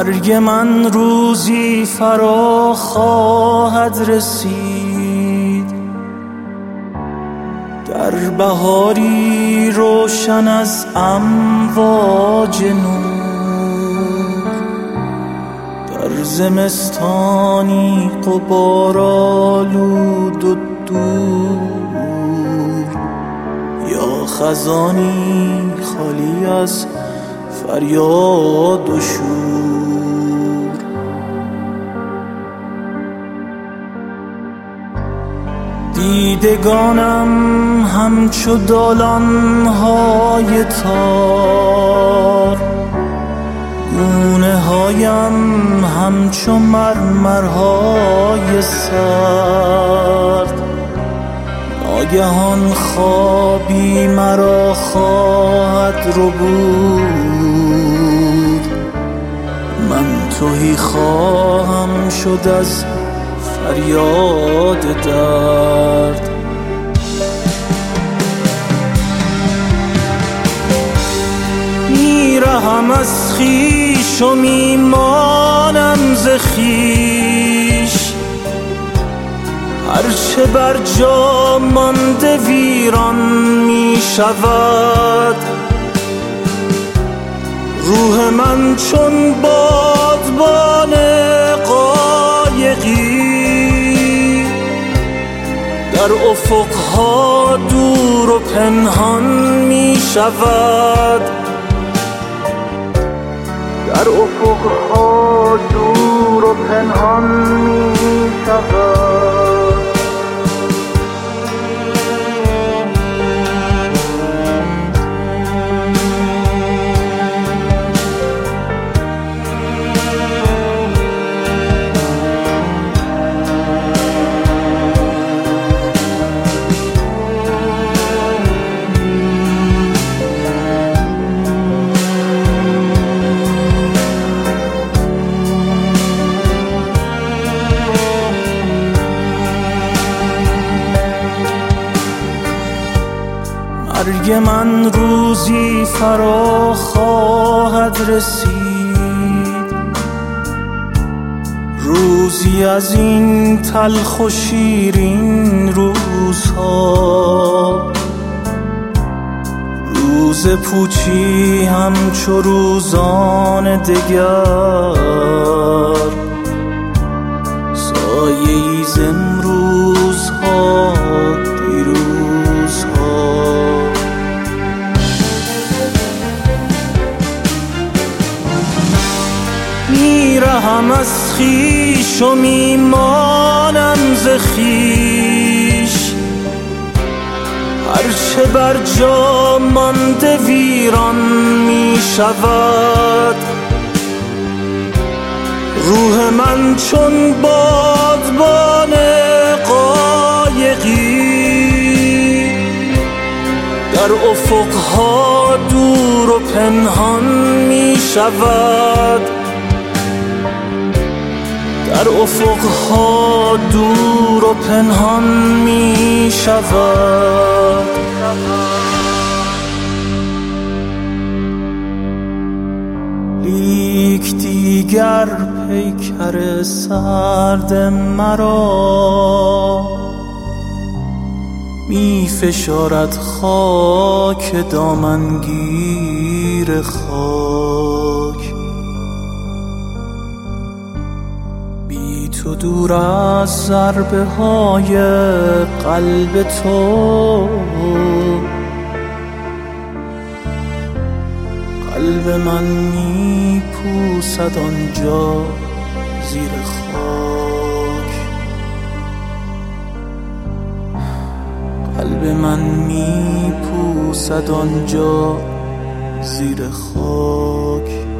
مرگ من روزی فرا خواهد رسید، در بهاری روشن از امواج نور، در زمستانی غبارآلود و دور، یا خزانی خالی از فریاد و شور. دیدگانم همچو دالان‌های تار، گونه هایم همچو مرمرهای سرد، ناگهان خوابی مرا خواهد ربود، من تهی خواهم شد از فریاد درد. میرهم از خویش و میمانم ز خویش، هرچه بر جا مانده ویران میشود. روح من چون بادبان قایقی، در افقها دور و پنهان میشود. در افقها دور و پنهان میشود. مرگ من روزی فرا خواهد رسید، روزی از این تلخ و شیرین روزها، روز پوچی همچو روزان دگر، سایه‌ای ز امروزها دیروزها. میرهم از خویش و میمانم ز خویش، هرچه بر جا مانده ویران میشود. روح من چون بادبان قایقی، در افقها دور و پنهان میشود. در افقها دور و پنهان می شود. لیک دیگر پیکر سرد مرا می فشارد خاک دامنگیر خاک. تو دور از ضربه های قلب تو، قلب من می پوسد آنجا زیر خاک. قلب من می پوسد آنجا زیر خاک.